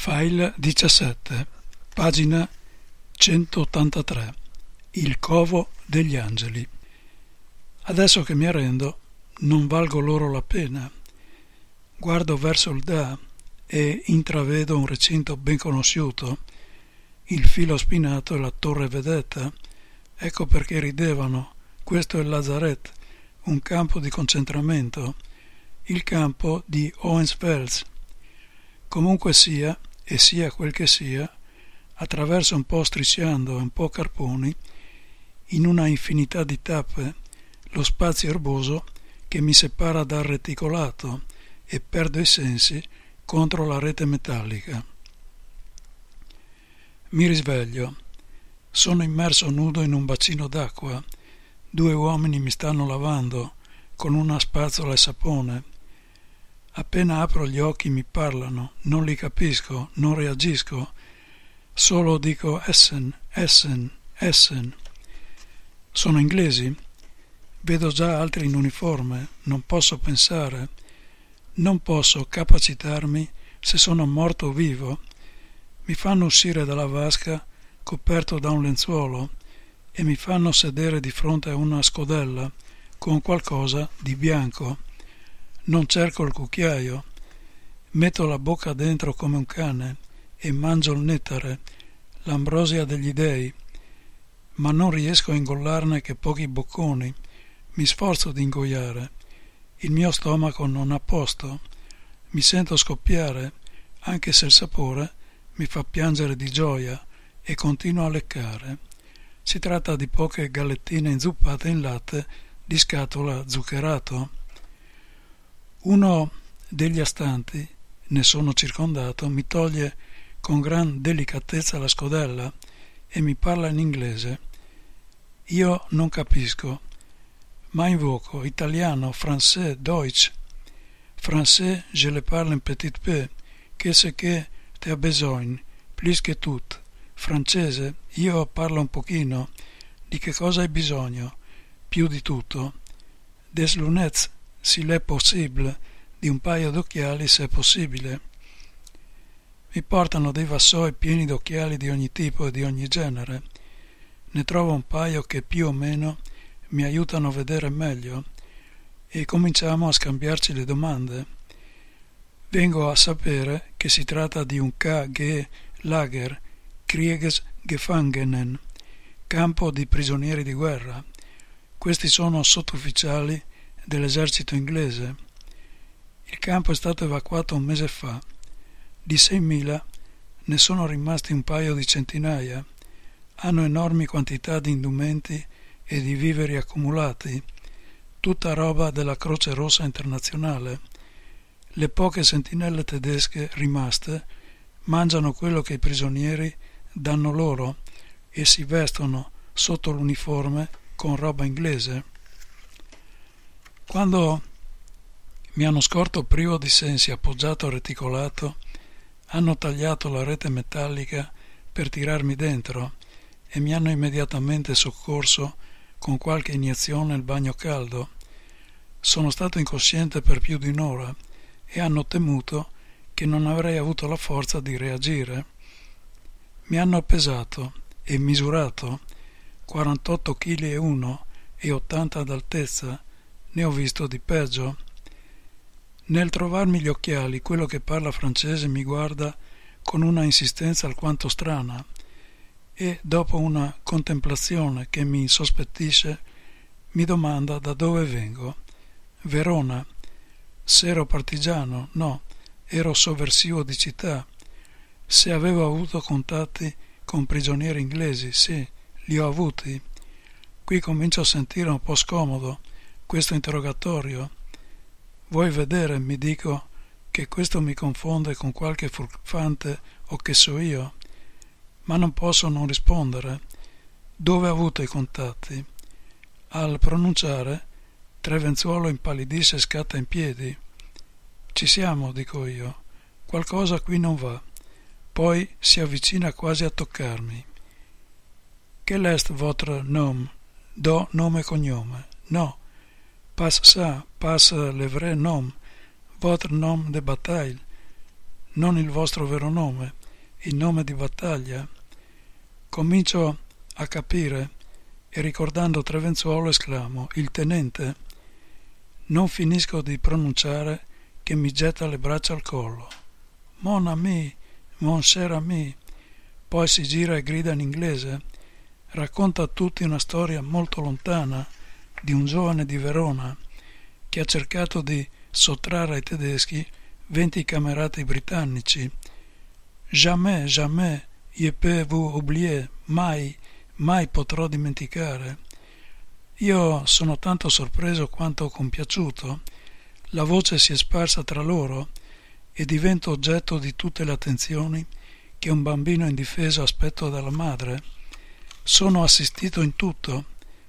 File 17, pagina 183. Il covo degli angeli. Adesso che mi arrendo, non valgo loro la pena. Guardo verso il dà e intravedo un recinto ben conosciuto, il filo spinato e la torre vedetta. Ecco perché ridevano. Questo è il Lazaret, un campo di concentramento, il campo di Hohenfels. Comunque sia, e sia quel che sia, attraverso un po' strisciando e un po' carponi, in una infinità di tappe, lo spazio erboso che mi separa dal reticolato e perdo i sensi contro la rete metallica. Mi risveglio. Sono immerso nudo in un bacino d'acqua. 2 uomini mi stanno lavando con una spazzola e sapone. Appena apro gli occhi mi parlano, non li capisco, non reagisco, solo dico Essen, Essen, Essen. Sono inglesi? Vedo già altri in uniforme, non posso pensare, non posso capacitarmi se sono morto o vivo. Mi fanno uscire dalla vasca coperto da un lenzuolo e mi fanno sedere di fronte a una scodella con qualcosa di bianco. Non cerco il cucchiaio, metto la bocca dentro come un cane e mangio il nettare, l'ambrosia degli dei, ma non riesco a ingollarne che pochi bocconi. Mi sforzo di ingoiare. Il mio stomaco non ha posto. Mi sento scoppiare, anche se il sapore mi fa piangere di gioia, e continuo a leccare. Si tratta di poche gallettine inzuppate in latte di scatola zuccherato. Uno degli astanti, ne sono circondato, mi toglie con gran delicatezza la scodella e mi parla in inglese. Io non capisco, ma invoco italiano, français, deutsch. Français, je le parle un petit peu, qu'est-ce que tu as besoin, plus que tout. Francese, io parlo un pochino. Di che cosa hai bisogno? Più di tutto. Des lunettes, s'il est possible, di un paio d'occhiali se è possibile. Mi portano dei vassoi pieni d'occhiali di ogni tipo e di ogni genere. Ne trovo un paio che più o meno mi aiutano a vedere meglio e cominciamo a scambiarci le domande. Vengo a sapere che si tratta di un KG-Lager, Kriegsgefangenen, campo di prigionieri di guerra. Questi sono sottufficiali dell'esercito inglese. Il campo è stato evacuato un mese fa. Di 6.000 ne sono rimasti un paio di centinaia. Hanno enormi quantità di indumenti e di viveri accumulati, tutta roba della Croce Rossa Internazionale. Le poche sentinelle tedesche rimaste mangiano quello che i prigionieri danno loro e si vestono sotto l'uniforme con roba inglese. Quando mi hanno scorto privo di sensi appoggiato al reticolato, hanno tagliato la rete metallica per tirarmi dentro e mi hanno immediatamente soccorso con qualche iniezione al bagno caldo. Sono stato incosciente per più di un'ora e hanno temuto che non avrei avuto la forza di reagire. Mi hanno pesato e misurato 48 kg e 1 e 80 d'altezza. Ne ho visto di peggio. Nel trovarmi gli occhiali, quello che parla francese mi guarda con una insistenza alquanto strana e, dopo una contemplazione che mi insospettisce, mi domanda da dove vengo. Verona. Se ero partigiano, no, ero sovversivo di città. Se avevo avuto contatti con prigionieri inglesi, sì, li ho avuti. Qui comincio a sentire un po' scomodo questo interrogatorio. Vuoi vedere, mi dico, che questo mi confonde con qualche furfante o che so io? Ma non posso non rispondere. Dove ha avuto i contatti? Al pronunciare, Trevenzuolo impallidisce e scatta in piedi. Ci siamo, dico io. Qualcosa qui non va. Poi si avvicina quasi a toccarmi. Quel est votre nom? Do nome e cognome. No. Pas ça, pas le vrai nom. Votre nom de bataille. non il vostro vero nome, il nome di battaglia. Comincio a capire e ricordando Trevenzuolo esclamo: il tenente. Non finisco di pronunciare che mi getta le braccia al collo. Mon ami, mon cher ami. Poi si gira e grida in inglese. Racconta a tutti una storia molto lontana di un giovane di Verona che ha cercato di sottrarre ai tedeschi 20 camerati britannici. Jamais, jamais, je peux vous oublier, mai, mai potrò dimenticare. Io sono tanto sorpreso quanto compiaciuto. La voce si è sparsa tra loro e divento oggetto di tutte le attenzioni che un bambino indifeso aspetta dalla madre. Sono assistito in tutto.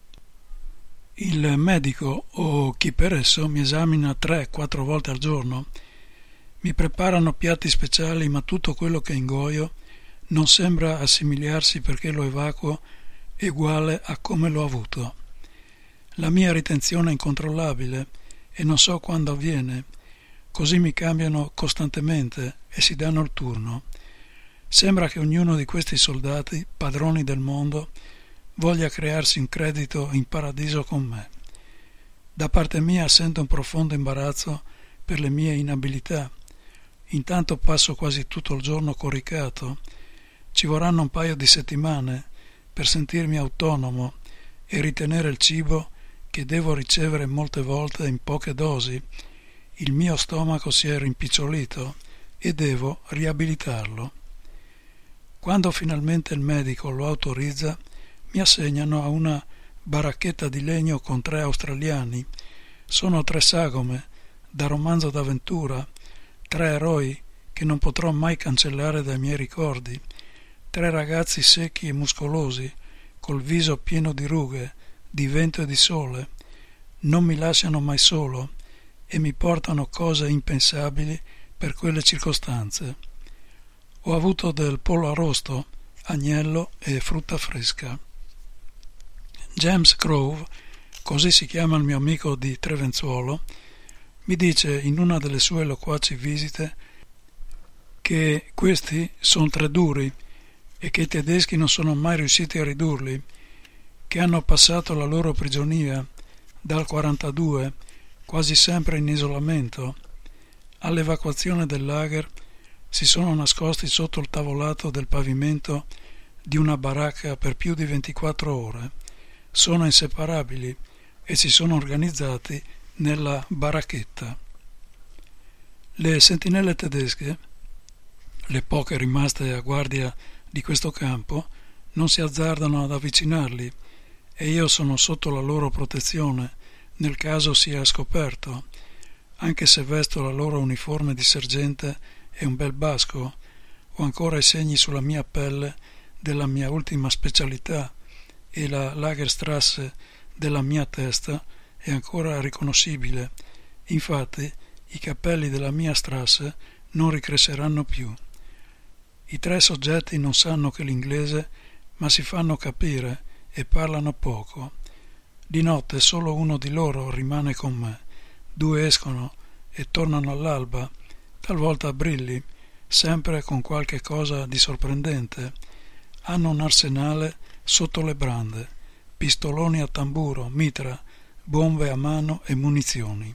Il medico o chi per esso mi esamina 3-4 volte al giorno. Mi preparano piatti speciali, ma tutto quello che ingoio non sembra assimilarsi perché lo evacuo uguale a come l'ho avuto. La mia ritenzione è incontrollabile e non so quando avviene, così mi cambiano costantemente e si danno il turno. Sembra che ognuno di questi soldati, padroni del mondo, voglia crearsi un credito in paradiso con me. Da parte mia sento un profondo imbarazzo per le mie inabilità. Intanto passo quasi tutto il giorno coricato. Ci vorranno un paio di settimane per sentirmi autonomo e ritenere il cibo che devo ricevere molte volte in poche dosi. Il mio stomaco si è rimpicciolito e devo riabilitarlo. Quando finalmente il medico lo autorizza, mi assegnano a una baracchetta di legno con 3 australiani. Sono 3 sagome, da romanzo d'avventura, 3 eroi che non potrò mai cancellare dai miei ricordi, 3 ragazzi secchi e muscolosi, col viso pieno di rughe, di vento e di sole. Non mi lasciano mai solo e mi portano cose impensabili per quelle circostanze. Ho avuto del pollo arrosto, agnello e frutta fresca. James Grove, così si chiama il mio amico di Trevenzuolo, mi dice in una delle sue loquaci visite che questi sono 3 duri e che i tedeschi non sono mai riusciti a ridurli, che hanno passato la loro prigionia dal 42 quasi sempre in isolamento. All'evacuazione del lager si sono nascosti sotto il tavolato del pavimento di una baracca per più di 24 ore. Sono inseparabili e si sono organizzati nella baracchetta. Le sentinelle tedesche, le poche rimaste a guardia di questo campo, non si azzardano ad avvicinarli e io sono sotto la loro protezione nel caso sia scoperto, anche se vesto la loro uniforme di sergente e un bel basco. Ho ancora i segni sulla mia pelle della mia ultima specialità e la Lagerstrasse della mia testa è ancora riconoscibile. Infatti i capelli della mia Strasse non ricresceranno più. I 3 soggetti non sanno che l'inglese, ma si fanno capire e parlano poco. Di notte solo uno di loro rimane con me. 2 escono e tornano all'alba, talvolta a brilli, sempre con qualche cosa di sorprendente. Hanno un arsenale sotto le brande, pistoloni a tamburo, mitra, bombe a mano e munizioni.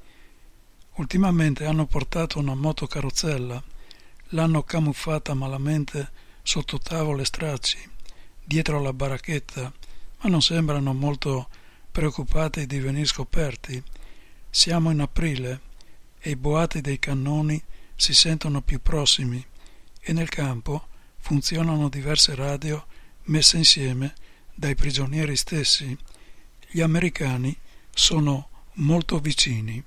Ultimamente hanno portato una motocarrozzella, l'hanno camuffata malamente sotto tavole e stracci, dietro alla baracchetta, ma non sembrano molto preoccupati di venire scoperti. Siamo in aprile e i boati dei cannoni si sentono più prossimi e nel campo funzionano diverse radio messe insieme dai prigionieri stessi. Gli americani sono molto vicini.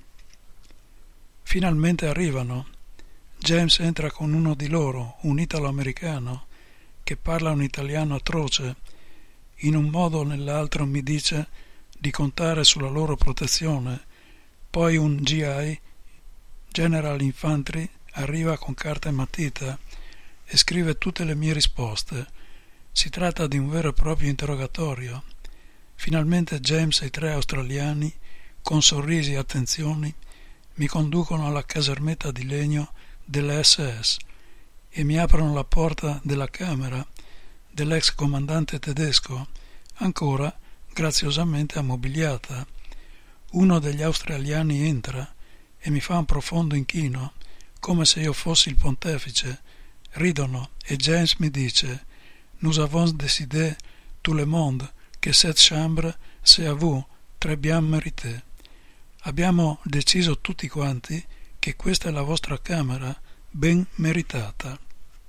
Finalmente arrivano. James entra con uno di loro, un italo-americano, che parla un italiano atroce. In un modo o nell'altro mi dice di contare sulla loro protezione. Poi un GI, General Infantry, arriva con carta e matita e scrive tutte le mie risposte. Si tratta di un vero e proprio interrogatorio. Finalmente James e i 3 australiani, con sorrisi e attenzioni, mi conducono alla casermetta di legno delle SS e mi aprono la porta della camera dell'ex comandante tedesco, ancora graziosamente ammobiliata. Uno degli australiani entra e mi fa un profondo inchino, come se io fossi il pontefice. Ridono e James mi dice: «Nous avons décidé tout le monde que cette chambre c'est à vous, très bien mérité». Abbiamo deciso tutti quanti che questa è la vostra camera, ben meritata.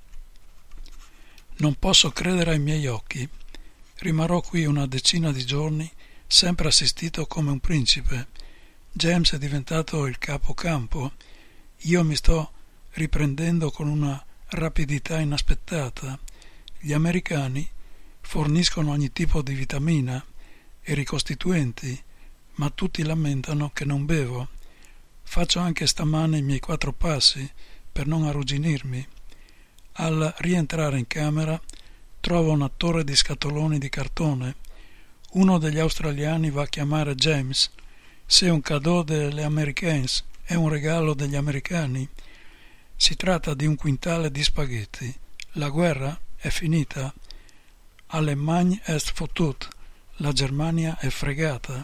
Non posso credere ai miei occhi. Rimarrò qui una decina di giorni, sempre assistito come un principe. James è diventato il capocampo. Io mi sto riprendendo con una rapidità inaspettata. Gli americani forniscono ogni tipo di vitamina e ricostituenti, ma tutti lamentano che non bevo. Faccio anche stamane i miei 4 passi per non arrugginirmi. Al rientrare in camera trovo una torre di scatoloni di cartone. Uno degli australiani va a chiamare James. «C'est un cadeau delle Americans, è un regalo degli americani». Si tratta di un quintale di spaghetti. La guerra è finita. Allemagne est foutue, la Germania è fregata.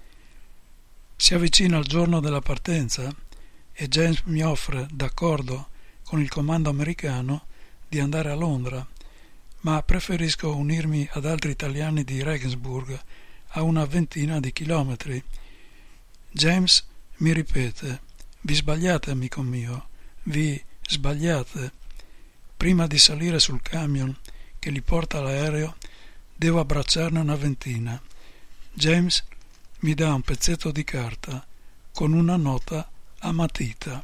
Si avvicina il giorno della partenza e James mi offre, d'accordo con il comando americano, di andare a Londra, ma preferisco unirmi ad altri italiani di Regensburg, a una ventina di chilometri. James mi ripete: «Vi sbagliate, amico mio, vi sbagliate. Prima di salire sul camion che li porta all'aereo devo abbracciarne una ventina». James mi dà un pezzetto di carta con una nota a matita.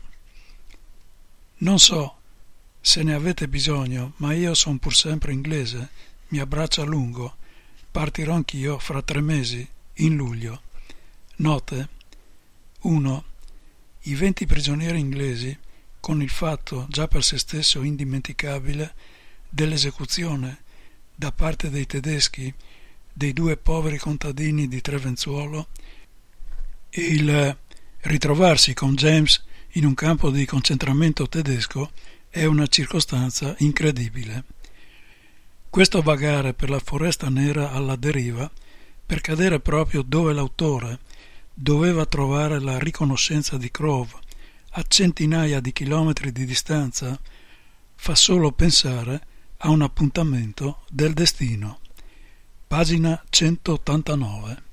«Non so se ne avete bisogno, ma io son pur sempre inglese», mi abbraccia a lungo. «Partirò anch'io fra 3 mesi, in luglio». Note: 1. I 20 prigionieri inglesi, con il fatto già per se stesso indimenticabile dell'esecuzione da parte dei tedeschi dei 2 poveri contadini di Trevenzuolo, e il ritrovarsi con James in un campo di concentramento tedesco è una circostanza incredibile. Questo vagare per la foresta nera alla deriva, per cadere proprio dove l'autore doveva trovare la riconoscenza di Crowe, a centinaia di chilometri di distanza, fa solo pensare a un appuntamento del destino. Pagina 189.